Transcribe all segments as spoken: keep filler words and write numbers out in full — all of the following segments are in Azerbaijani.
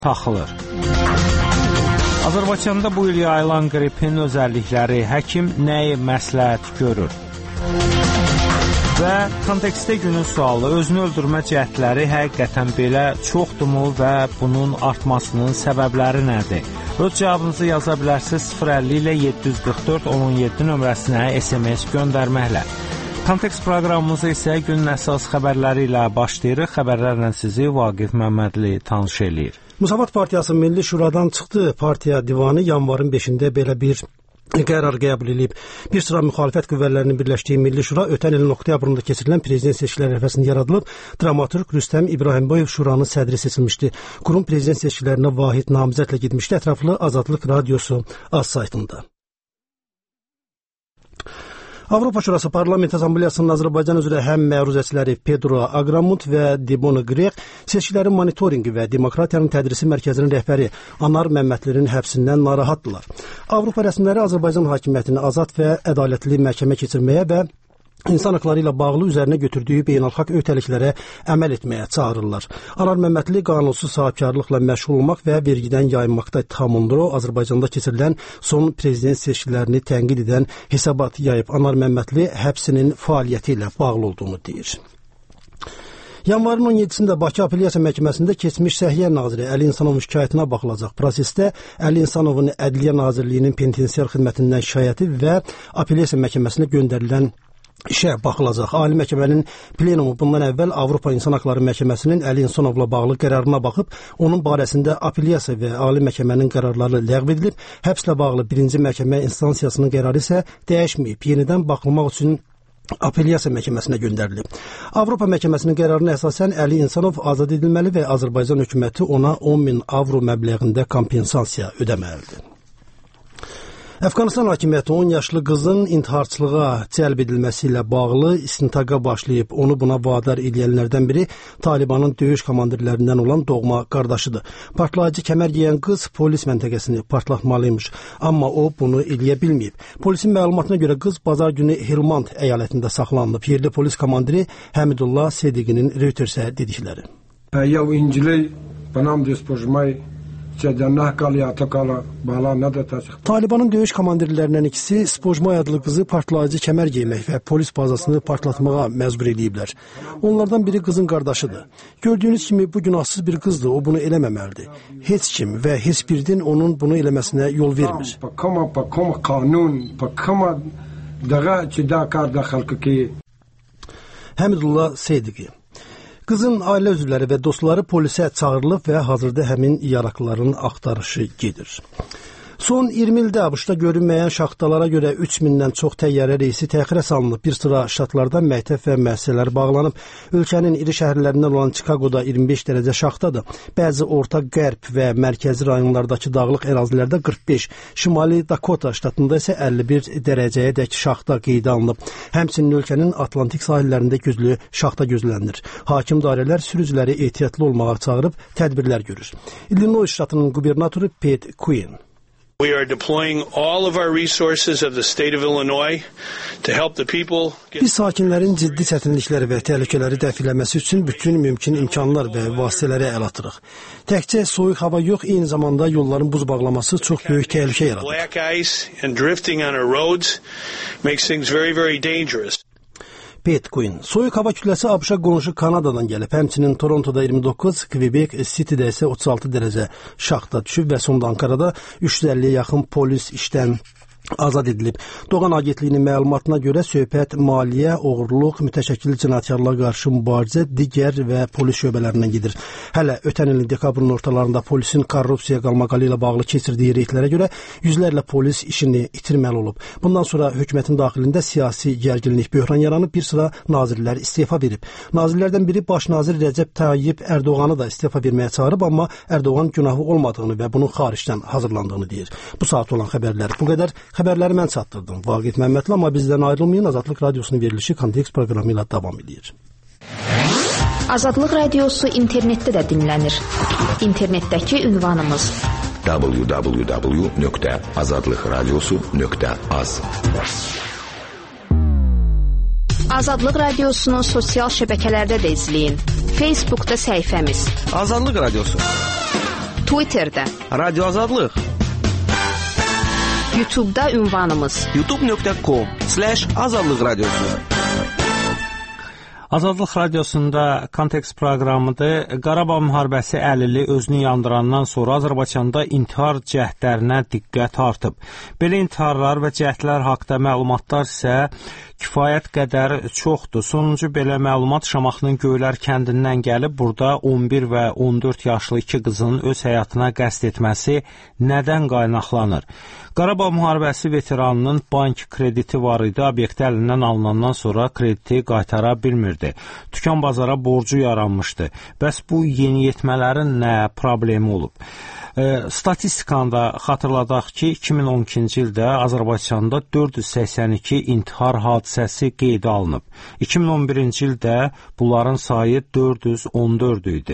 taxılır. Azərbaycanda bu il yayılan qripin özəllikləri, həkim nəyi məsləhət görür? Və kontekstdə günün sualı, özünü öldürmə cəhdləri həqiqətən belə çoxdurmu və bunun artmasının səbəbləri nədir? Öz cavabınızı yaza bilərsiniz sıfır əlli ilə yeddi yüz qırx dörd on on yeddi nömrəsinə S M S göndərməklə. Kontekst proqramımızı isə günün əsas xəbərləri ilə başlayırıq. Xəbərlərlə sizi Vaqif Məmmədli tanış eləyir. Müsavat Partiyası Milli Şuradan çıxdı. Partiya divanı yanvarın beşində belə bir qərar qəbul edib. Bir sıra müxalifət qüvvələrinin birləşdiyi Milli Şura ötən ilin oktyabrında keçirilən prezident seçkiləri ərəfəsində yaradılıb. Dramaturq Rüstəm İbrahimboyev Şuranın sədri seçilmişdi. Qurum prezident seçkilərinə vahid namizədlə getmişdi. Ətraflı Azadlıq Radiosu az saytında. Avropa Şurası Parlament Assambleyasının Azərbaycan üzrə həm məruzəçiləri Pedro Agramont və Dibon Grek, seçkilərin monitorinqi və demokratiyanın tədrisi mərkəzinin rəhbəri Anar Məmmədlirin həbsindən narahatdırlar. Avropa rəsmiləri Azərbaycan hakimiyyətini azad və ədalətli məhkəmə keçirməyə və İnsan haqları ilə bağlı üzərinə götürdüyü beynəlxalq öhdəliklərə əməl etməyə çağırırlar. Anar Məmmədli qanunsuz sahibkarlıqla məşğul olmaq və vergidən yayınmaqda ittihamında o, Azərbaycanda keçirilən son prezident seçkilərini tənqid edən hesabat yayıb. Anar Məmmədli həbsinin fəaliyyəti ilə bağlı olduğunu deyir. Yanvarın on yeddisində Bakı Apellyasiya Məhkəməsində keçmiş Səhiyyə Naziri Əli İnsanovun şikayətinə baxılacaq. Prosesdə Əli İnsanovun Ədliyyə Nazirliyinin penitensiar xidmətindən şikayəti və Apellyasiya Məhkəməsinə göndərilən işə baxılacaq. Ali Məhkəmənin plenumu bundan əvvəl Avropa İnsan Haqları Məhkəməsinin Əli İnsanovla bağlı qərarına baxıb, onun barəsində apellyasiya və Ali Məhkəmənin qərarları ləğv edilib. Həbslə bağlı birinci məhkəmə instansiyasının qərarı isə dəyişməyib. Yenidən baxılmaq üçün apellyasiya məhkəməsinə göndərilib. Avropa Məhkəməsinin qərarına əsasən Əli İnsanov azad edilməli və Azərbaycan hökuməti ona on min avro məbləğində kompensasiya ödəməlidir. Əfqanistan hakimiyyəti on yaşlı qızın intiharçılığa cəlb edilməsi ilə bağlı istintaqa başlayıb. Onu buna vadar edilənlərdən biri Talibanın döyüş komandirlərindən olan doğma qardaşıdır. Partlayıcı kəmər geyən qız polis məntəqəsini partlatmalıymış, amma o bunu eləyə bilməyib. Polisin məlumatına görə qız bazar günü Helmand əyalətində saxlanılıb. Yerli polis komandiri Həmidullah Sediqinin Reutersə dedikləri. Я инжили панам диспожмай Talibanın döyüş komandirlərindən ikisi Spojmay adlı qızı partlayıcı kəmər geymək və polis bazasını partlatmağa məcbur ediblər. Onlardan biri qızın qardaşıdır. Gördüyünüz kimi bu günahsız bir qızdır, o bunu eləməməlidir. Heç kim və heç bir din onun bunu eləməsinə yol vermir. Həmidullah Seydiqi. Qızın ailə üzvləri və dostları polisə çağırılıb və hazırda həmin yaraqlıların axtarışı gedir. Son iyirmi ildə ABŞ-da görünməyən şaxtalara görə üç mindən çox təyyarə reysi təxirə salınıb. Bir sıra ştatlarda məktəb və müəssisələr bağlanıb. Ölkənin iri şəhərlərindən olan Çikaqoda iyirmi beş dərəcə şaxtadır. Bəzi orta qərb və mərkəzi rayonlardakı dağlıq ərazilərdə qırx beş, Şimali Dakota ştatında isə əlli bir dərəcəyə dək şaxta qeydə alınıb. Həmçinin ölkənin Atlantik sahillərində güclü şaxta gözlənilir. Hakim dairələr sürücüləri ehtiyatlı olmağa çağırıb tədbirlər görür. Illinois ştatının qubernatoru Pete Quinn. We are deploying all of our resources of the state of Illinois to help the people. Biz sakinlərin ciddi çətinlikləri və təhlükələri dəf eləməsi üçün bütün mümkün imkanlar və vasitələri əl atırıq. Təkcə soyuq hava yox, eyni zamanda yolların buz bağlaması çox böyük təhlükə yaradır. Black ice and drifting on our roads makes things very very dangerous. Pete Quinn. Soyuq hava kütləsi ABŞ-a qonşu Kanadadan gəlib. Həmçinin Torontoda iyirmi doqquz, Quebec City-də isə otuz altı dərəcə şaxta düşüb və sonda Ankarada üç yüz əlliyə yaxın polis işdən azad edilib. Doğan Agentliyinin məlumatına görə söhbət maliyyə, oğurluq, mütəşəkkil cinayətkarlığa qarşı mübarizə, digər və polis şöbələrindən gedir. Hələ ötən ilin dekabrın ortalarında polisin korrupsiya qalmaqalı ilə bağlı keçirdiyi reydlərə görə yüzlərlə polis işini itirməli olub. Bundan sonra hökumətin daxilində siyasi gərginlik, böhran yaranıb, bir sıra nazirlər istefa verib. Nazirlərdən biri baş nazir Rəcəb Tayyip Ərdoğanı da istefa verməyə çağırıb, amma Ərdoğan günahı olmadığını və bunun xaricdən hazırlandığını deyir. Bu saat olan xəbərlər bu qədər. Xəbərləri mən çatdırdım. Vaqif Məmmədli, amma bizdən ayrılmayın. Azadlıq Radiosunun verilişi Kontekst proqramı ilə davam edir. Azadlıq Radiosu internetdə də dinlənir. İnternetdəki ünvanımız w w w nöqtə azadlıq radiosu nöqtə az. Azadlıq Radiosunu sosial şəbəkələrdə də izləyin. Facebookda səhifəmiz Azadlıq Radiosu, Twitterdə Radio Azadlıq, YouTube'da ünvanımız youtube nöqtə com slash azadlıq radiosu. Azadlıq radiosunda Kontekst proqramıdır. Qarabağ müharibəsi əlili özünü yandırandan sonra Azərbaycanda intihar cəhdlərinə diqqət artıb. Belə intiharlar və cəhdlər haqqında məlumatlar isə kifayət qədər çoxdur. Sonuncu belə məlumat Şamaxının Göylər kəndindən gəlib. Burada on bir və on dörd yaşlı iki qızın öz həyatına qəsd etməsi nədən qaynaqlanır? Qarabağ müharibəsi veteranının bank krediti var idi. Obyekt əlindən alınandan sonra krediti qaytara bilmirdi. Tükan bazara borcu yaranmışdı. Bəs bu yeniyetmələrin nə problemi olub? E, statistikanda xatırladaq ki, iki min on ikinci ildə Azərbaycanda dörd yüz səksən iki intihar hadisəsi qeydə alınıb. iki min on birinci ildə bunların sayı dörd yüz on dörd idi.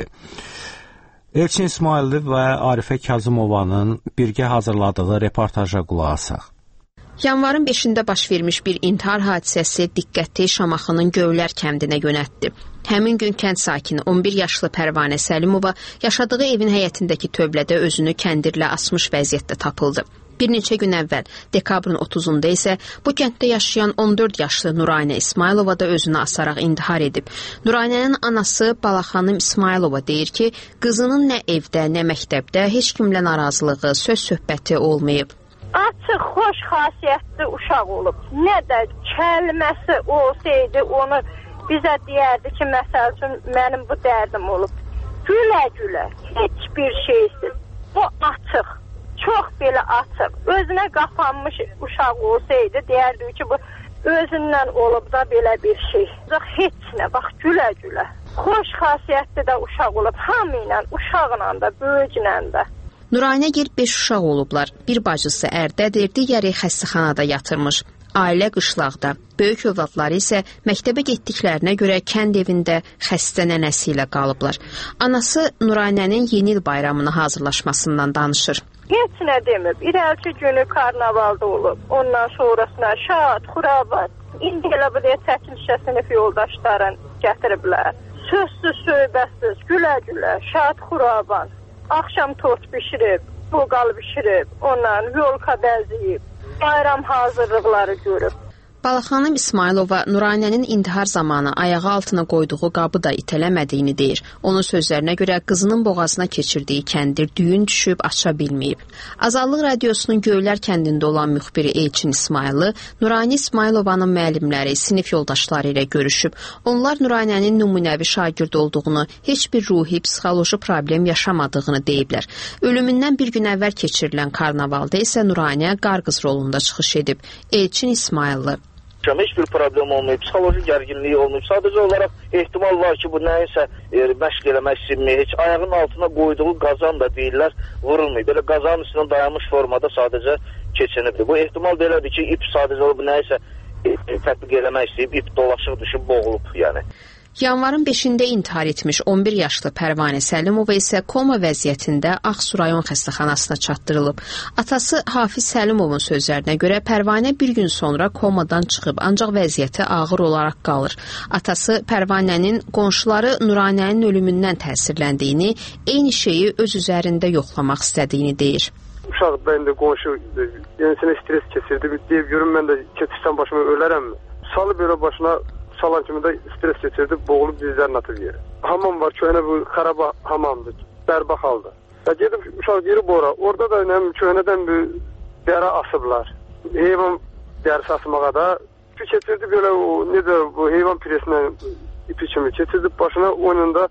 Elçin İsmailli və Arifə Kazımovanın birgə hazırladığı reportaja qulaq asaq. Yanvarın beşində baş vermiş bir intihar hadisəsi diqqəti Şamaxının Göylər kəndinə yönəltdi. Həmin gün kənd sakini on bir yaşlı Pərvanə Səlimova yaşadığı evin həyətindəki tövlədə özünü kəndirlə asmış vəziyyətdə tapıldı. Bir neçə gün əvvəl, dekabrın otuzunda isə bu kənddə yaşayan on dörd yaşlı Nuraynə İsmailova da özünü asaraq intihar edib. Nuraynənin anası Balaxanım İsmailova deyir ki, qızının nə evdə, nə məktəbdə heç kimlə narazılığı, söz söhbəti olmayıb. Açıq, xoş xasiyyətli uşaq olub. Nə də kəlməsi olsaydı onu bizə deyərdi ki, məsəl üçün mənim bu dərdim olub. Gülə-gülə, heç bir şeysiz. Bu açıq, çox belə açıq. Özünə qapanmış uşaq olsaydı deyərdi ki, bu özündən olub da belə bir şey. Heç nə, bax gülə-gülə. Xoş xasiyyətli də uşaq olub. Hamı ilə, uşaqla da, böyüklə də. Nuraynə gil beş uşaq olublar. Bir bacısı ərdədir, digəri xəstəxanada yatırmış. Ailə qışlaqda. Böyük övladları isə məktəbə getdiklərinə görə kənd evində xəstə nənəsi ilə qalıblar. Anası Nuraynənin yeni il bayramına hazırlaşmasından danışır. Heç nə demib. İrəlki günü karnavalda olub. Ondan sonrasına şad, xurabat. İndi elə bu deyə çəkilişə sinif yoldaşların gətiriblər. Sözsüz, söhbətsiz, gülə-gülə, şad, xuraban. Axşam tort bişirib, boğal bişirib, ondan yolka bəziyib, bayram hazırlıqları görüb. Balaxanım İsmailova Nuraynənin intihar zamanı ayağı altına qoyduğu qabı da itələmədiyini deyir. Onun sözlərinə görə qızının boğazına keçirdiyi kəndir düyün düşüb aça bilməyib. Azadlıq radiosunun Göylər kəndində olan müxbiri Elçin İsmailli Nuraynə İsmailovanın müəllimləri, sinif yoldaşları ilə görüşüb. Onlar Nuraynənin nümunəvi şagird olduğunu, heç bir ruhi, psixoloji problem yaşamadığını deyiblər. Ölümündən bir gün əvvəl keçirilən karnavalda isə Nuraynə qarqız rolunda çıxış edib. Elçin İsmailli Heç bir problem olmayıb, psixoloji gərginliyi olmayıb. Sadəcə olaraq ehtimal var ki, bu nəyinsə e, məşq eləmək istəyir. Heç ayağının altına qoyduğu qazan da deyirlər, vurulmayıb. Belə qazanın üstündə dayanmış formada sadəcə keçinibdir. Bu ehtimal belədir ki, ip sadəcə olub nəyinsə e, e, tətbiq eləmək istəyib, ip dolaşıq düşüb boğulub yəni. Yanvarın beşində intihar etmiş on bir yaşlı Pərvanə Səlimova isə koma vəziyyətində Ağsu rayon xəstəxanasına çatdırılıb. Atası Hafiz Səlimovun sözlərinə görə Pərvanə bir gün sonra komadan çıxıb, ancaq vəziyyəti ağır olaraq qalır. Atası Pərvanənin qonşuları Nuraynənin ölümündən təsirləndiyini, eyni şeyi öz üzərində yoxlamaq istədiyini deyir. Uşaq bəndə qonşu yenisine stres keçirdi. Deyib görüm mən də keçirsən başıma ölərəmmi? Salı belə başına salan kimi də stres keçirdi, boğulub dizlərini atıb yeri. Hamam var, köhnə bu Qarabağ hamamdır, bərbaq halda. Ya gedib uşaq girib ora, orada da nəm, köhnədən bir dəra asıblar. Heyvan dərisi asmağa da keçirdi belə o, necə bu heyvan piresindən ipi kimi keçirdi başına, onun da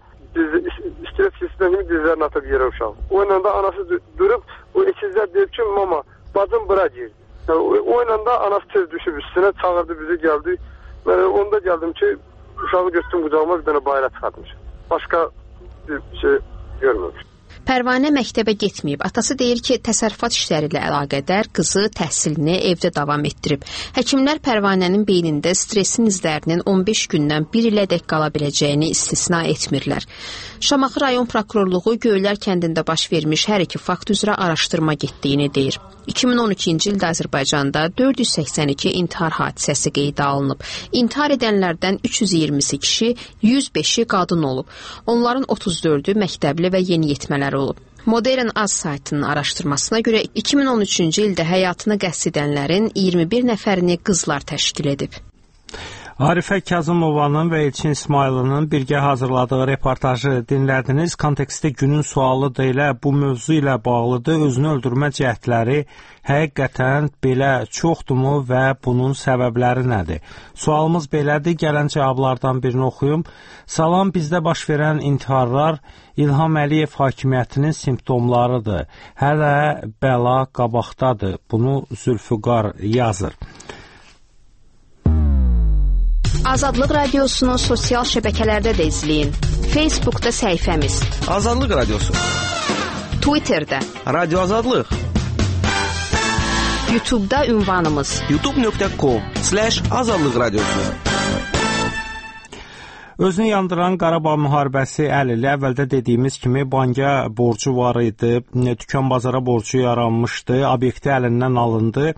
stres keçirdən kimi dizlərini atıb yerə uşaq. Onunla da anası durub, o ikizlər deyib ki, mama, bacım bura girdi. Yani, onunla da anası tez düşüb üstünə, çağırdı bizi, gəldi. Ben onda geldim ki uşağı götürdüm qucağıma, bir tane bayrağı çıxartmış. Başka bir şey görmemiş. Pərvanə məktəbə getməyib. Atası deyir ki, təsərrüfat işləri ilə əlaqədar qızı təhsilini evdə davam etdirib. Həkimlər Pərvanənin beynində stresin izlərinin on beş gündən bir ilədək qala biləcəyini istisna etmirlər. Şamaxı rayon prokurorluğu Göylər kəndində baş vermiş hər iki fakt üzrə araşdırma getdiyini deyir. iki min on ikinci ildə Azərbaycanda dörd yüz səksən iki intihar hadisəsi qeydə alınıb. İntihar edənlərdən üç yüz iyirmisi kişi, yüz beşi qadın olub. Onların otuz dördü məktəbli və yeniyetmələr olub. Modern Az saytının araşdırmasına görə iki min on üçüncü ildə həyatını qəsd edənlərin iyirmi bir nəfərini qızlar təşkil edib. Arifə Kazımovanın və Elçin İsmayılının birgə hazırladığı reportajı dinlədiniz. Kontekstdə günün sualı da elə bu mövzu ilə bağlıdır. Özünü öldürmə cəhdləri həqiqətən belə çoxdurmu və bunun səbəbləri nədir? Sualımız belədir. Gələn cavablardan birini oxuyum. Salam, bizdə baş verən intiharlar İlham Əliyev hakimiyyətinin simptomlarıdır. Hələ bəla qabaqdadır. Bunu Zülfüqar yazır. Azadlıq Radiosunu sosial şəbəkələrdə də izləyin. Facebookda səhifəmiz Azadlıq Radiosu, Twitterdə Radio Azadlıq, YouTube'da ünvanımız youtube nöqtə com slash azadlıq radiosu. Özünü yandıran Qarabağ müharibəsi əlili əvvəldə dediyimiz kimi banka borcu var idi, dükan bazara borcu yaranmışdı, obyekti əlindən alındı.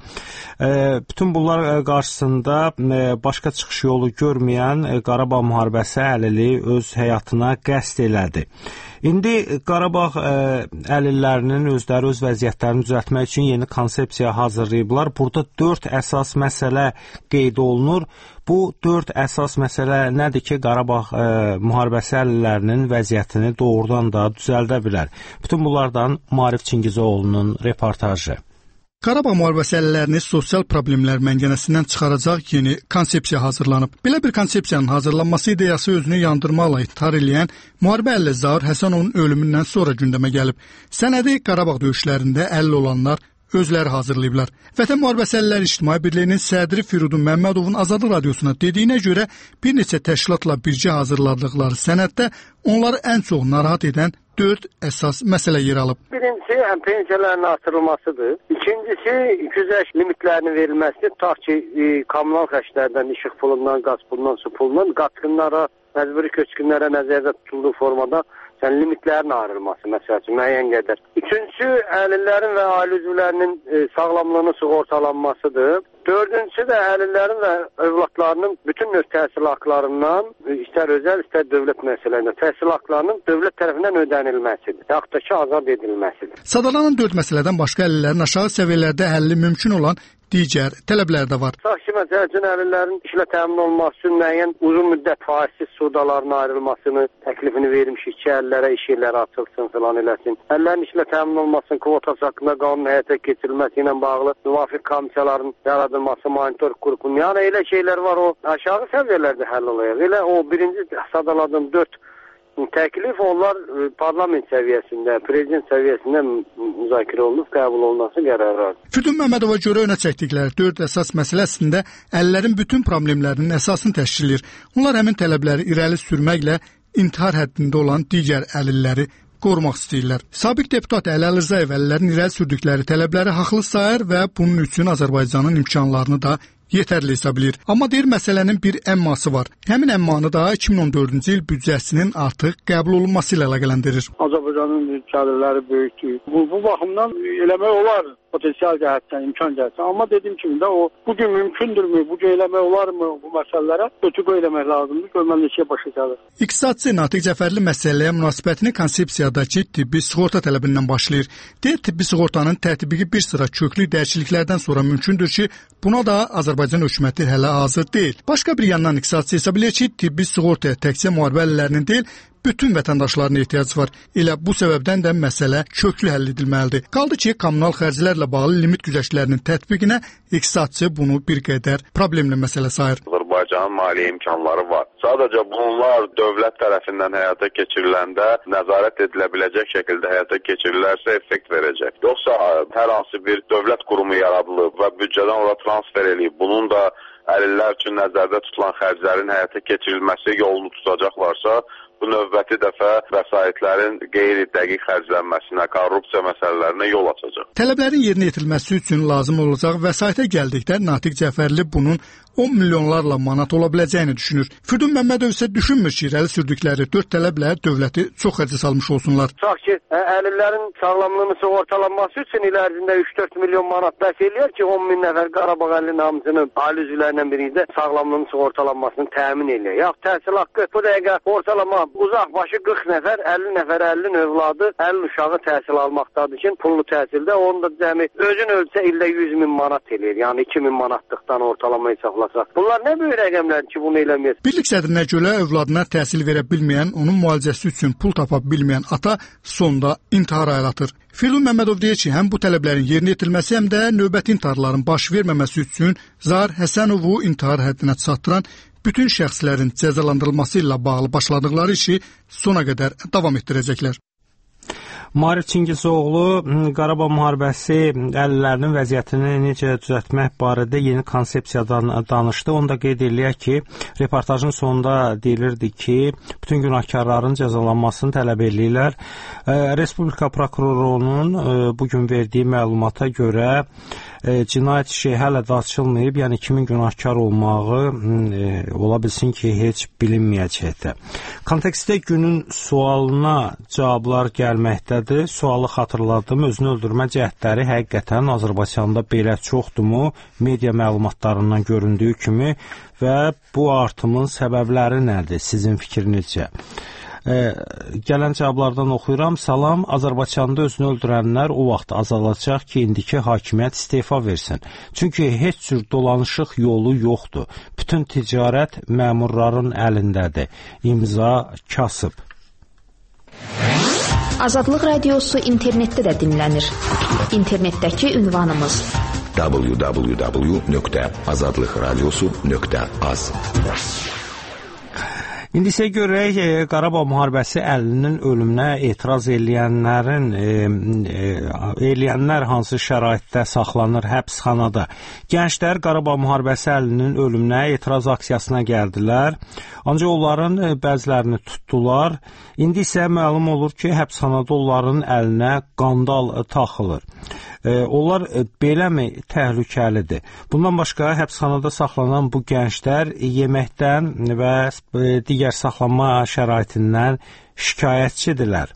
Bütün bunlar qarşısında başqa çıxış yolu görməyən Qarabağ müharibəsi əlili öz həyatına qəsd elədi. İndi Qarabağ əlillərinin özləri öz vəziyyətlərini düzəltmək üçün yeni konsepsiya hazırlayıblar. Burada dörd əsas məsələ qeyd olunur. Bu dörd əsas məsələ nədir ki, Qarabağ e, müharibəsi əlillərinin vəziyyətini doğrudan da düzəldə bilər? Bütün bunlardan Maarif Çingizoğlu'nun reportajı. Qarabağ müharibəsi əlillərini sosial problemlər məngənəsindən çıxaracaq yeni konsepsiya hazırlanıb. Belə bir konsepsiyanın hazırlanması ideyası özünü yandırmaqla ithar eləyən müharibə əlilli Zaur Həsənovun ölümündən sonra gündəmə gəlib. Sənədi Qarabağ döyüşlərində əlil olanlar özləri hazırlayıblar. Vətən Müharibəsi Əlilləri İctimai Birliyinin sədri Firudun Məmmədovun Azadlıq Radiosuna dediyinə görə bir neçə təşkilatla birgə hazırladıqları sənəddə onları ən çox narahat edən dörd əsas məsələ yer alıb. Birincisi pensiyaların artırılmasıdır. İkincisi güzəşt limitlərinin verilməsidir. Ta ki e, kommunal xərclərdən, işıq pulundan, qaz pulundan, su pulundan qaçqınlara, məcburi köçkünlərə nəzərdə tutulduğu formada yəni limitlərin ayrılması məsələn müəyyən qədər. Üçüncüsü əlillərin və ailə üzvlərinin e, sağlamlığının sığortalanmasıdır. Dördüncüsü də əlillərin və övladlarının bütün növ təhsil haqlarından, istər özəl, istər dövlət müəssisələrində təhsil haqlarının dövlət tərəfindən ödənilməsidir, yaxud da ki, azad edilməsidir. Sadalanan dörd məsələdən başqa əlillərin aşağı səviyyələrdə həlli mümkün olan digər tələblər də var. Saxçı məsələ üçün əlillərin işlə təmin olunması üçün müəyyən uzun müddət faizsiz sudaların ayrılmasını təklifini vermişik ki, əlillərə iş yerləri açılsın filan eləsin. Əlillərin işlə təmin olunmasının kvotası haqqında qanun həyata keçirilməsi ilə bağlı müvafiq komissiyaların yaradılması, monitor qrupunun, yəni elə şeylər var, o aşağı səviyyələrdə həll olacaq. Elə o birinci sadaladığım dörd təklif onlar parlament səviyyəsində, prezident səviyyəsində müzakirə olunub, qəbul olunması qərarı. Fütun Məmmədova görə önə çəkdikləri dörd əsas məsələsində əlillərin bütün problemlərinin əsasını təşkil edir. Onlar həmin tələbləri irəli sürməklə intihar həddində olan digər əlilləri qorumaq istəyirlər. Sabiq deputat Əli Əlirzayev əlillərin irəli sürdükləri tələbləri haqlı sayır və bunun üçün Azərbaycanın imkanlarını da yetərli hesab edir. Amma deyir, məsələnin bir əmması var. Həmin əmmanı da iki min on dördüncü il büdcəsinin artıq qəbul olunması ilə əlaqələndirir. Azərbaycanın gəlirləri böyükdür. Bu, bu baxımdan eləmək olar potensial cəhətdən, imkan cəhətdən. Amma dediyim kimi də o bugün mümkündürmü, bugün eləmək olarmı bu məsələlərə ötüqə eləmək lazımdır. Görməli neçəyə başa gəlir. İqtisadçı Natiq Cəfərli məsələyə münasibətini konsepsiyadakı tibbi sığorta tələbindən başlayır. Deyir, tibbi sığortanın tətbiqi bir sıra köklü dəyişikliklərdən sonra mümkündür ki, buna da Azərbaycan hökuməti hələ hazır deyil. Başqa bir yandan iqtisadçı hesab edir ki, tibbi sığortaya təkcə müharibə əlillərinin deyil, bütün vətəndaşların ehtiyacı var. Elə bu səbəbdən də məsələ köklü həll edilməlidir. Qaldı ki, kommunal xərclərlə bağlı limit güzəştlərinin tətbiqinə iqtisadçı bunu bir qədər problemli məsələ sayır. Azərbaycanın maliyyə imkanları var. Sadəcə bunlar dövlət tərəfindən həyata keçiriləndə nəzarət edilə biləcək şəkildə həyata keçirilərsə effekt verəcək. Yoxsa hər hansı bir dövlət qurumu yaradılıb və büdcədən ora transfer edilib, bunun da əlillər üçün nəzərdə tutulan xərclərin həyata keçirilməsi yolunu tutacaqlarsa, bu növbəti dəfə vəsaitlərin qeyri-dəqiq xərclənməsinə, korrupsiya məsələlərinə yol açacaq. Tələblərin yerinə yetirilməsi üçün lazım olacaq vəsaitə gəldikdə Natiq Cəfərli bunun on milyonlarla manat ola biləcəyini düşünür. Firdun Məmmədov isə düşünmür ki, irəli sürdükləri dörd tələblə dövləti çox xərcə salmış olsunlar. Sağ ki, əlillərin sağlamlığını sığortalanması üçün il ərzində üç dörd milyon manat bəs eləyər ki, on min nəfər Qarabağ əlilinin hamısının ailə üzvlərindən biri də sağlamlığının sığortalanmasını təmin eləyir. Yox, təhsil haqqı bu dəqiqə ortalama uzaq başı qırx nəfər, əlli nəfər əlilin övladı, əlil uşağı təhsil almaqdadır ki, pullu təhsildə onu da cəmi özün ölsə ildə yüz min manat eləyir. Yəni iki min manatlıqdan ortalama hesablasaq. Bunlar nə böyük rəqəmlər ki, bunu eləmir. Birlik sədrinə görə övladına təhsil verə bilməyən, onun müalicəsi üçün pul tapa bilməyən ata sonda intihar aylatır. Firdun Məmmədov deyir ki, həm bu tələblərin yerinə yetirilməsi, həm də növbəti intiharların baş verməməsi üçün Zahir Həsənovu intihar həddinə çatdıran bütün şəxslərin cəzalandırılması ilə bağlı başladıqları işi sona qədər davam etdirəcəklər. Maarif Çingizoğlu Qarabağ müharibəsi əlillərinin vəziyyətini necə düzəltmək barədə yeni konsepsiyadan danışdı. Onu da qeyd eləyək ki, reportajın sonunda deyilirdi ki, bütün günahkarların cəzalanmasını tələb eləyirlər. Respublika prokurorunun bugün verdiyi məlumata görə cinayət işi hələ də açılmayıb, yəni kimin günahkar olmağı e, ola bilsin ki, heç bilinməyəcəkdir. Kontekstdə günün sualına cavablar gəlməkdədir. Sualı xatırladım, özünü öldürmə cəhdləri həqiqətən Azərbaycanda belə çoxdurmu? Media məlumatlarından göründüyü kimi və bu artımın səbəbləri nədir sizin fikrinizcə? Ee, gələn cavablardan oxuyuram. Salam, Azərbaycanda özünü öldürənlər o vaxt azalacaq ki, indiki hakimiyyət istefa versin. Çünki heç cür dolanışıq yolu yoxdur. Bütün ticarət məmurların əlindədir. İmza kasıb. Azadlıq radiosu internetdə də dinlənir. İnternetdəki ünvanımız w w w nöqtə azadlıq radiosu nöqtə az. İndi isə görək, e, Qarabağ müharibəsi əlilinin ölümünə etiraz eləyənlərin, e, e, eləyənlər hansı şəraitdə saxlanır həbsxanada. Gənclər Qarabağ müharibəsi əlilinin ölümünə etiraz aksiyasına gəldilər. Ancaq onların e, bəzilərini tutdular. İndi isə məlum olur ki, həbsxanada onların əlinə qandal e, taxılır. E, onlar e, beləmi təhlükəlidir? Bundan başqa həbsxanada saxlanan bu gənclər yeməkdən və e, digər saxlanma şəraitindən şikayətçidirlər.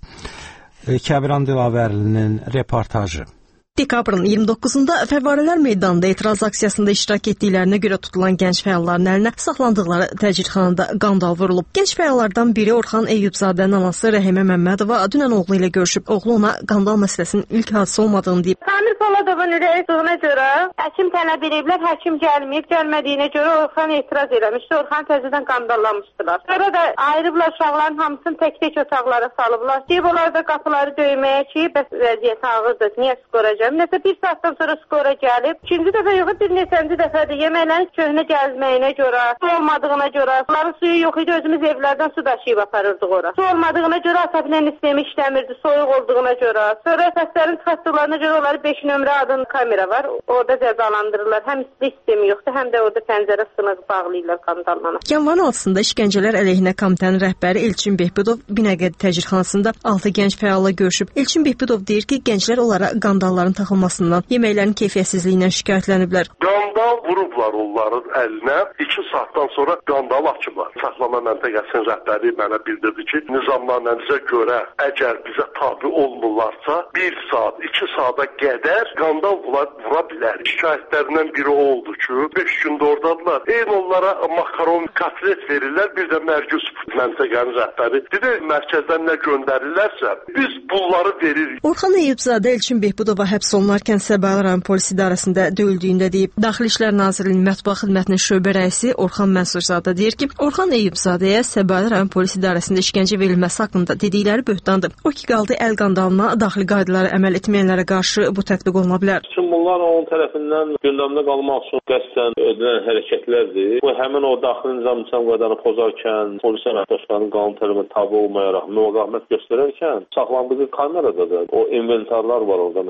E, Kəbiran Dilavərlinin reportajı. Dekabrın iyirmi doqquzunda Fəvvarələr meydanında etiraz aksiyasında iştirak etdiklərinə görə tutulan gənc fəalların əlinə saxlandıqları təcridxanada qandal vurulub. Gənc fəallardan biri Orxan Eyyubzadənin anası Rəhimə Məmmədova dünən oğlu ilə görüşüb. Oğlu ona qandal məsələsinin ilk hadisə olmadığını deyib. Samir Poladovun ürəyi sığına görə həkim tələb ediblər, həkim gəlməyib, gəlmədiyinə görə Orxan etiraz eləmişdi. Orxan təzədən qandallamışdılar. Sonra da ayrıblar uşaqların hamısını tək-tək otaqlara salıblar. Deyib onlar da qapıları döyməyə ki, bəs vəziyyət ağırdır, niyə skoracaq? Nəsə bir saatdan sonra skora gəlib. İkinci dəfə yox, bir neçənci dəfədir. Yeməklərin köhnə gəlməyinə görə, su olmadığına görə, suların suyu yox idi, özümüz evlərdən su daşıyıb aparırdıq ora. Su olmadığına görə asabinin sistemi işləmirdi, soyuq olduğuna görə. Sonra səslərin çıxartdıqlarına görə onları beş nömrə adın kamera var. Orada cəzalandırırlar. Həm istilik sistemi yoxdur, həm də orada pəncərə sınıq bağlayırlar qandallana. Yanvarın altısında işgəncələr əleyhinə komitənin rəhbəri Elçin Behbudov Binəqədi təcridxanasında altı gənc fəalla görüşüb. Elçin Behbudov deyir ki, gənclər onlara qandalların taxılmasından, yeməklərin keyfiyyətsizliyindən şikayətləniblər. Qandal vurublar onların əlinə. iki saatdan sonra qandal açıblar. Saxlama məntəqəsinin rəhbəri mənə bildirdi ki, nizamnaməmizə görə əgər bizə tabi olmurlarsa, bir saat, iki saata qədər qandal vura, vura bilər. Şikayətlərindən biri oldu ki, beş gündə oradadılar. Eyni onlara makaron, kotlet verirlər, bir də mərgüz məntəqənin rəhbəri. Bir də mərkəzdən nə göndərirlərsə, biz bunları veririk. Orxan Eyyubzadə Elçin Behbudova həbs olunarkən Səbail rayon polis idarəsində döyüldüyündə deyib. Daxili İşlər Nazirliyinin mətbuat xidmətinin şöbə rəisi Orxan Mənsurzadə deyir ki, Orxan Eyyubzadəyə Səbail rayon polis idarəsində işgəncə verilməsi haqqında dedikləri böhtandır. O ki qaldı əl qandalına daxili qaydalara əməl etməyənlərə qarşı bu tətbiq oluna bilər. Bütün bunlar onun tərəfindən gündəmdə qalmaq üçün qəsdən edilən hərəkətlərdir. Bu həmin o daxili nizam nizam qaydalarını pozarkən, polis əməkdaşlarının qanun təlimatına tabe olmayaraq müvafiqət göstərərkən saxlandığı kamerada da o inventarlar var orada. Məsələn,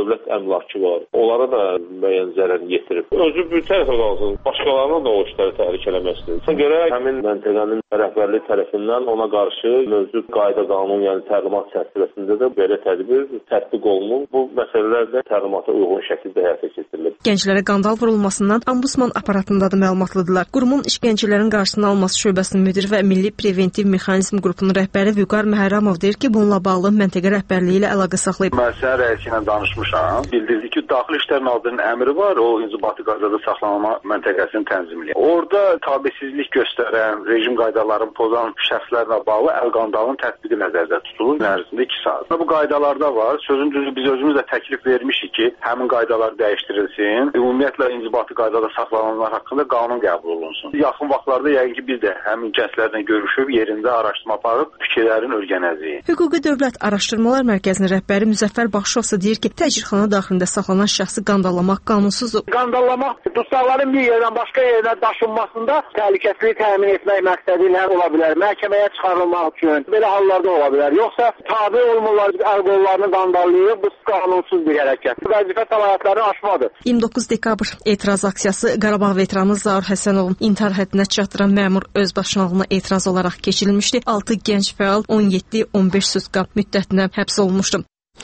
dövlət əmlakı var. Onlara da müəyyən zərər yetirib. Özü bir tərəfə qalsın, başqalarına da o işləri təhlük eləməsin. Buna görə həmin məntəqənin rəhbərliyi tərəfindən ona qarşı mövcud qayda qanun, yəni təlimat çərçivəsində də belə tədbir tətbiq olunur. Bu məsələlər də təlimata uyğun şəkildə həyata keçirilir. Gənclərə qandal vurulmasından Ombudsman aparatında da məlumatlıdırlar. Qurumun işgəncələrin qarşısını alması şöbəsinin müdiri və Milli Preventiv Mexanizm qrupunun rəhbəri Vüqar Məhərrəmov deyir ki, bununla bağlı məntəqə rəhbərliyi ilə əlaqə saxlayıb. Müəssisə rəisi ilə danışmışam. Bildirdi ki, Daxili İşlər Nazirinin əmri var, o inzibati qazada saxlanma məntəqəsini tənzimləyir. Orada tabesizlik göstərən, rejim qaydalarını pozan şəxslərlə bağlı əl qandalının tətbiqi nəzərdə tutulur ərzində iki saat. Bu qaydalarda var. Sözün düzü biz özümüz də təklif vermişik ki, həmin qaydalar dəyişdirilsin. Ümumiyyətlə inzibati qaydada saxlananlar haqqında qanun qəbul olunsun. Yaxın vaxtlarda yəqin ki, biz də həmin gənclərlə görüşüb yerində araşdırma aparıb fikirlərini öyrənəcəyik. Hüquqi Dövlət Araşdırmalar Mərkəzinin rəhbəri Müzəffər Baxışov isə deyir ki, təcridxana daxilində saxlanan şəxsi qandallamaq qanunsuzdur. Qandallamaq dustaqların bir yerdən başqa yerə daşınmasında təhlükəsizliyi təmin etmək məqsədi ilə ola bilər. Məhkəməyə çıxarılmaq üçün belə hallarda ola bilər. Yoxsa tabe olmurlar, əl-qollarını qandallayıb, bu qanunsuz bir hərəkət. Vəzifə səlahiyyətlərini aşmadır. iyirmi doqquz dekabr etiraz aksiyası Qarabağ veteranı Zaur Həsənovun intihar həddinə çatdıran məmur özbaşınalığına etiraz olaraq keçirilmişdi. altı gənc fəal on yeddi on beş sutka müddətinə həbs olunmuşdu.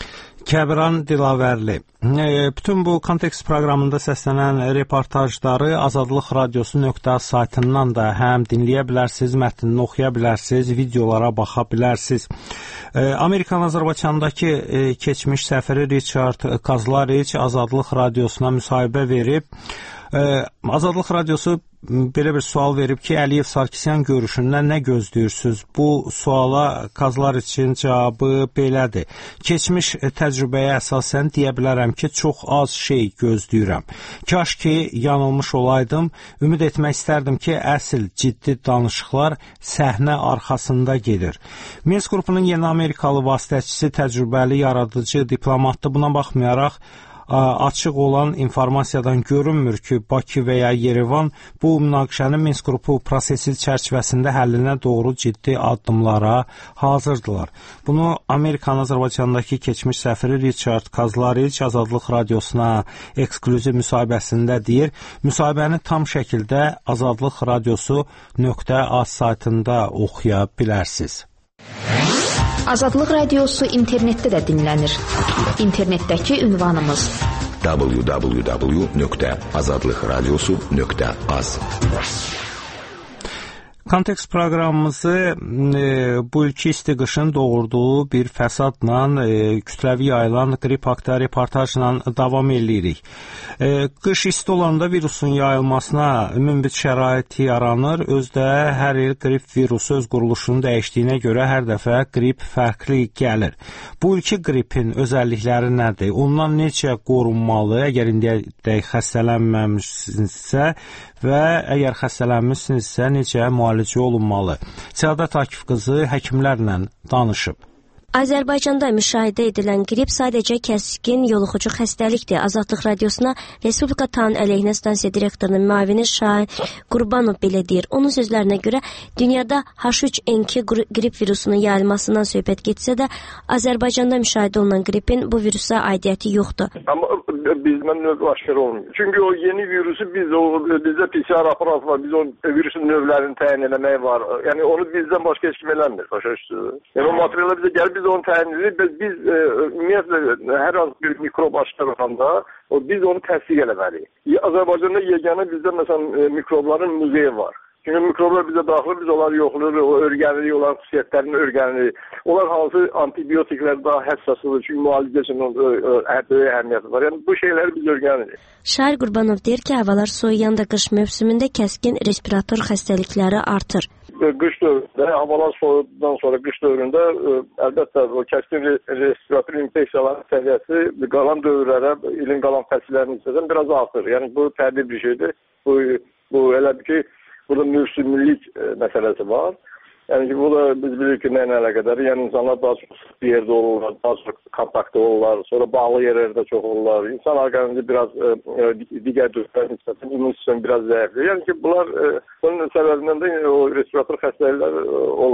Kəbran Dilavərli. Bütün bu kontekst proqramında səslənən reportajları Azadlıq Radiosu nöqtə saytından da həm dinləyə bilərsiniz, mətnini oxuya bilərsiniz, videolara baxa bilərsiniz. Amerikan Azərbaycandakı keçmiş səfiri Richard Kazlariç Azadlıq Radiosuna müsahibə verib. Azadlıq Radiosu belə bir sual verib ki, Əliyev Sarkisyan görüşündən nə gözləyirsiniz? Bu suala Kazlariçin cavabı belədir. Keçmiş təcrübəyə əsasən deyə bilərəm ki, çox az şey gözləyirəm. Kaş ki, yanılmış olaydım, ümid etmək istərdim ki, əsl ciddi danışıqlar səhnə arxasında gedir. Minsk qrupunun yeni Amerikalı vasitəçisi təcrübəli yaradıcı diplomatdır. Buna baxmayaraq, açıq olan informasiyadan görünmür ki, Bakı və ya Yerevan bu münaqişənin Minsk qrupu prosesi çərçivəsində həllinə doğru ciddi addımlara hazırdılar. Bunu Amerikan Azərbaycandakı keçmiş səfiri Richard Kazlariç Azadlıq Radiosuna eksklüziv müsahibəsində deyir. Müsahibəni tam şəkildə Azadlıq Radiosu nöqtə az saytında oxuya bilərsiniz. Azadlıq Radiosu internetdə də dinlənir. İnternetdəki ünvanımız w w w nöqtə azadlıq radiosu nöqtə az. Kontekst proqramımızı e, bu ilki isti qışın doğurduğu bir fəsadla, e, kütləvi yayılan qrip haqqında reportajla davam edirik. E, qış isti olanda virusun yayılmasına ümumi şərait yaranır. Özdə hər il qrip virusu öz quruluşunu dəyişdiyinə görə hər dəfə qrip fərqli gəlir. Bu ilki qripin özəllikləri nədir? Ondan necə qorunmalı? Əgər indiyədək xəstələnməmişsinizsə və əgər xəstələnmişsinizsə necə müalicə olunmalı? Səadət Akif qızı həkimlərlə danışıb. Azərbaycanda müşahidə edilən qrip sadəcə kəskin yoluxucu xəstəlikdir. Azadlıq Radiosuna Respublika Tan əleyhinə stansiya direktorunun müavini Şahin Qurbanov belə deyir. Onun sözlərinə görə dünyada H üç N iki qrip virusunun yayılmasından söhbət getsə də Azərbaycanda müşahidə olunan qripin bu virusa aidiyyəti yoxdur. Amma bizdən növ aşkar olmuyor. Çünki o yeni virüsü biz o bizdə P C R aparatı var. Biz o virüsün növlərini təyin eləmək var. Yəni onu bizdən başqa heç kim eləmir. Başa düşdünüz? Yəni o materiallar bizə gəlir, biz onu təyin edirik. Biz, biz e, ümumiyyətlə hər hansı bir mikrob aşkar olanda o, biz onu təsdiq eləməliyik. Azərbaycanda yeganə bizdə məsələn e, mikrobların muzeyi var. Çünki mikroblar bizə daxil, biz onları yoxlayırıq, o örgənirik, onların xüsusiyyətlərini örgənirik. Onlar hansı antibiotiklər daha həssasıdır, çünki müalicə üçün böyük əhəmiyyəti var. Yəni bu şeyləri biz örgənirik. Şair Qurbanov deyir ki, havalar soyuyanda qış mövsümündə kəskin respirator xəstəlikləri artır. Qış dövründə, havalar soyududan sonra qış dövründə əlbəttə o kəskin respirator infeksiyaların səviyyəsi qalan dövrlərə, ilin qalan fəsillərinin içərindən biraz artır. Yəni bu təbii bir şeydir. Bu, bu elə bir ki, burada mövsümlük e, məsələsi var. Yəni ki, bu da biz bilirik ki, nə ilə əlaqədir. Yəni insanlar daha çox bir yerdə olurlar, daha çox kontaktda olurlar, sonra bağlı yerlərdə çox olurlar. İnsan orqanizmi biraz e, digər dövrlər nisbətən immun sistemi biraz zəifdir. Yəni ki, bunlar e, bunun səbəbindən də o respirator xəstəliklər e, olur.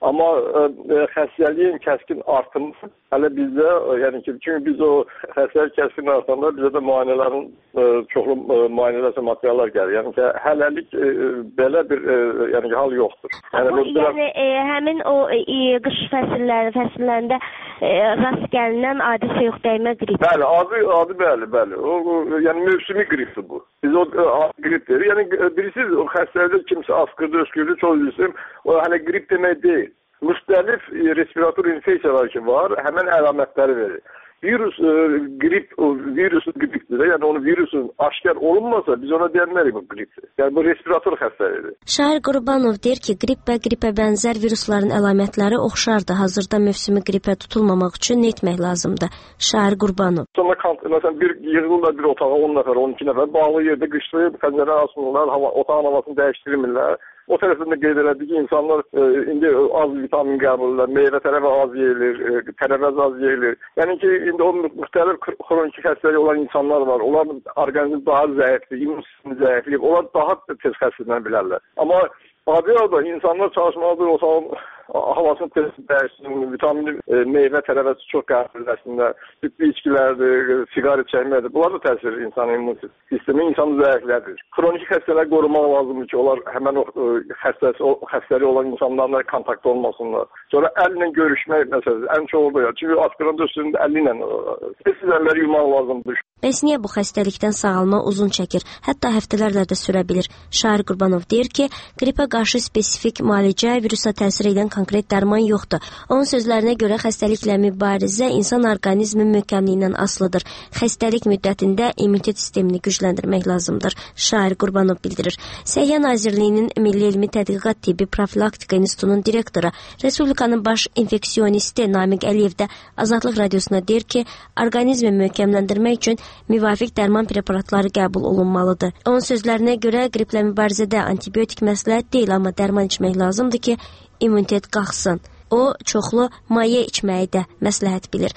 Amma ə, xəstəliyin kəskin artımı hələ bizdə, yəni ki, çünki biz o xəstəlik kəskin artanda bizə də müayinələrin ə, çoxlu ə, müayinələrsə materiallar gəlir. Yəni ki, hələlik ə, belə bir ə, yəni ki, hal yoxdur. Yəni, bu, yəni ə, həmin o ə, qış fəsilləri, fəsillərində ə, rast gəlinən adi soyuq dəymə qripi. Bəli, adı, adı bəli, bəli. O, o, yəni mövsümi qripdir bu. Biz o adi qrip deyirik. Yəni birisiz o xəstəlikdə kimsə askırdı, öskürdü, çox üzüm, o hələ qrip demək deyil. Müxtəlif respirator infeksiyalar ki var, həmin əlamətləri verir. Virus, e, grip, o virusun gripdir. Yəni onun virusun aşkar olunmasa biz ona deyənmərik bu gripdir. Yəni bu respirator xəstəliyidir. Şahir Qurbanov deyir ki, qrip və qripə bənzər virusların əlamətləri oxşardır. Hazırda mövsümi qripə tutulmamaq üçün nə etmək lazımdır? Şahir Qurbanov. Sonra məsələn bir yığılırlar bir otağa on nəfər, on iki nəfər bağlı yerdə qışlayıb pəncərə açmırlar, hava, otağın havasını dəyişdirmirlər. O tərəfdən də qeyd elədik ki, insanlar e, indi az vitamin qəbul edirlər, meyvə tərəvə az yeyilir, e, tərəvəz az yeyilir. Yəni ki, indi o müxtəlif xroniki xəstəliyi olan insanlar var. Onların orqanizmi daha zəifdir, immun sistemi zəifləyib. Onlar daha tez xəstələnə bilərlər. Amma adi halda insanlar çalışmalıdır, otağın havasını tez dəyişsin, vitaminli e, meyvə tərəvəzi çox qəbul etsinlər, südlü içkilərdir, siqaret çəkməkdir. Bunlar da təsir edir insanın immun sistemi, insanı zəiflədir. Xroniki xəstələri qorumaq lazımdır ki, onlar həmən o xəstəsi, o xəstəliyi olan insanlarla kontakt olmasınlar. Sonra əllə görüşmək məsələsi ən çox orada ya. Çünki aspirin üstündə əli ilə sizlərləri yumaq lazımdır. Bəs niyə bu xəstəlikdən sağalma uzun çəkir, hətta həftələrlə də sürə bilir? Şahir Qurbanov deyir ki, qripə qarşı spesifik müalicə, virusa təsir edən konkret dərman yoxdur. Onun sözlərinə görə xəstəliklə mübarizə insan orqanizmin möhkəmliyindən asılıdır. Xəstəlik müddətində immunitet sistemini gücləndirmək lazımdır. Şahir Qurbanov bildirir. Səhiyyə Nazirliyinin Milli Elmi Tədqiqat Tibbi Profilaktika İnstitutunun direktoru, Respublikanın baş infeksionisti Namiq Əliyev də Azadlıq Radiosuna deyir ki, orqanizmi möhkəmləndirmək üçün müvafiq dərman preparatları qəbul olunmalıdır. Onun sözlərinə görə qriplə mübarizədə antibiotik məsləhət deyil, amma dərman içmək lazımdır ki, immunitet qalxsın. O, çoxlu maye içməyi də məsləhət bilir.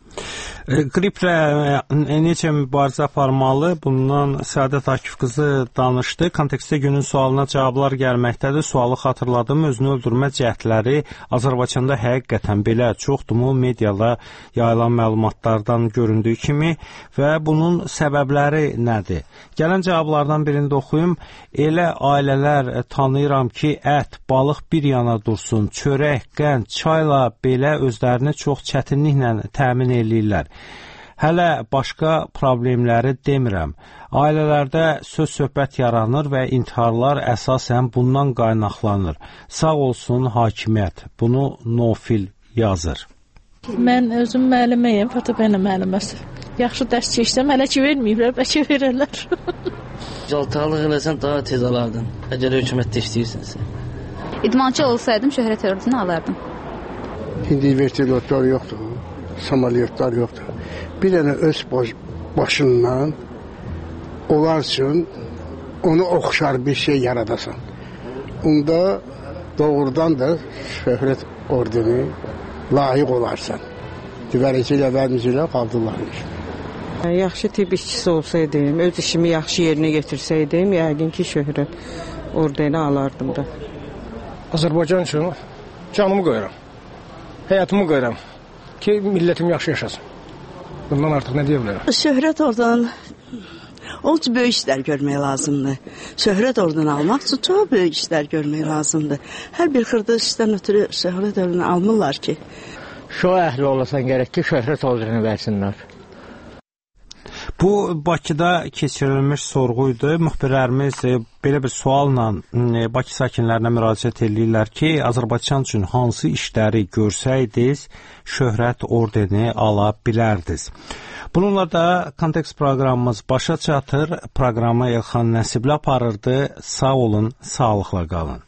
Qriplə necə mübarizə aparmalı? Bundan Səadət Akif qızı danışdı. Kontekstdə günün sualına cavablar gəlməkdədir. Sualı xatırladım. Özünü öldürmə cəhdləri Azərbaycanda həqiqətən belə çoxdurmu? Mediada yayılan məlumatlardan göründüyü kimi və bunun səbəbləri nədir? Gələn cavablardan birini də oxuyum. Elə ailələr tanıyıram ki, ət, balıq bir yana dursun, çörək, qənd, çayla belə özlərini çox çətinliklə təmin eləyirlər. Hələ başqa problemləri demirəm. Ailələrdə söz-söhbət yaranır və intiharlar əsasən bundan qaynaqlanır. Sağ olsun hakimiyyət. Bunu Nofil yazır. Mən özüm müəlliməyəm, fotopena müəlliməsi. Yaxşı dərs keçsəm, hələ ki verməyiblər, bəlkə verərlər. Caltaqlıq eləsən daha tez alardın. Əgər hökumətdə işləyirsinizsə. İdmançı olsaydım şöhrət ordunu alardım. İndi vertolyotlar yoxdur, samalyotlar yoxdur. Bir dənə öz başından onlar üçün onu oxşar bir şey yaradasan. Onda doğrudan da şöhrət ordeni layiq olarsan. Düvərəci ilə vərmici ilə qaldırlarmış. Yaxşı tibb işçisi olsaydım, öz işimi yaxşı yerinə getirsəydim, yəqin ki şöhrət ordeni alardım da. Azərbaycan üçün canımı qoyuram, həyatımı qoyuram ki, millətim yaxşı yaşasın. Bundan artıq nə deyə bilərəm? Şöhrət ordeni onun üçün böyük işlər görmək lazımdır. Şöhrət ordeni almaq üçün çox böyük işlər görmək lazımdır. Hər bir xırda işdən ötürü şöhrət ordeni almırlar ki. Şo əhli olasan gərək ki, şöhrət ordeni versinlər. Bu, Bakıda keçirilmiş sorğuydu. Müxbirlərimiz belə bir sualla Bakı sakinlərinə müraciət edirlər ki, Azərbaycan üçün hansı işləri görsəydiniz, şöhrət ordeni ala bilərdiniz. Bununla da kontekst proqramımız başa çatır. Proqramı Elxan Nəsibli aparırdı. Sağ olun, sağlıqla qalın.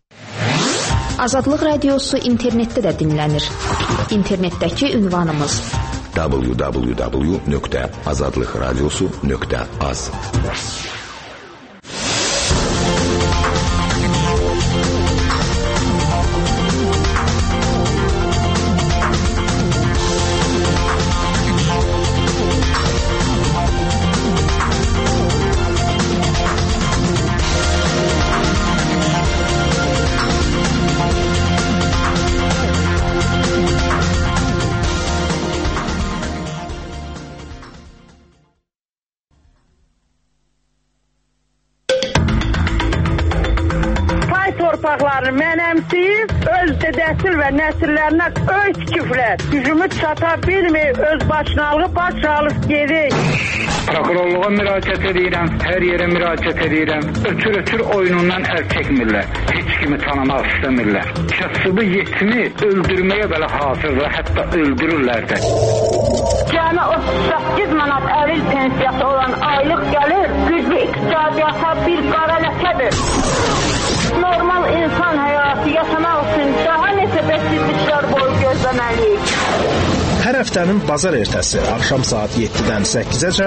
Azadlıq Radiosu internetdə də dinlənir. İnternetdəki ünvanımız w w w nöqtə azadlıq radiosu nöqtə az. torpaqlarını mənəmsiyib, öz dedəsil və nəsillərinə öz küfrlər, gücümü çata bilmir, öz başınalığı baş alıb gedir. Prokurorluğa müraciət edirəm, hər yerə müraciət edirəm. Ötür-ötür oyunundan əl çəkmirlər, heç kimi tanımaq istəmirlər. Kasıbı yetimi öldürməyə belə hazırdır, hətta öldürürlər də. Cəmi otuz səkkiz manat əril pensiyası olan aylıq gəlir, güclü iqtisadiyyata bir qara ləkədir. Normal insan həyatı yaşamaq üçün daha neçə bəksizliklər boyu gözləməliyik. Hər həftənin bazar ertəsi axşam saat yeddidən səkkizəcən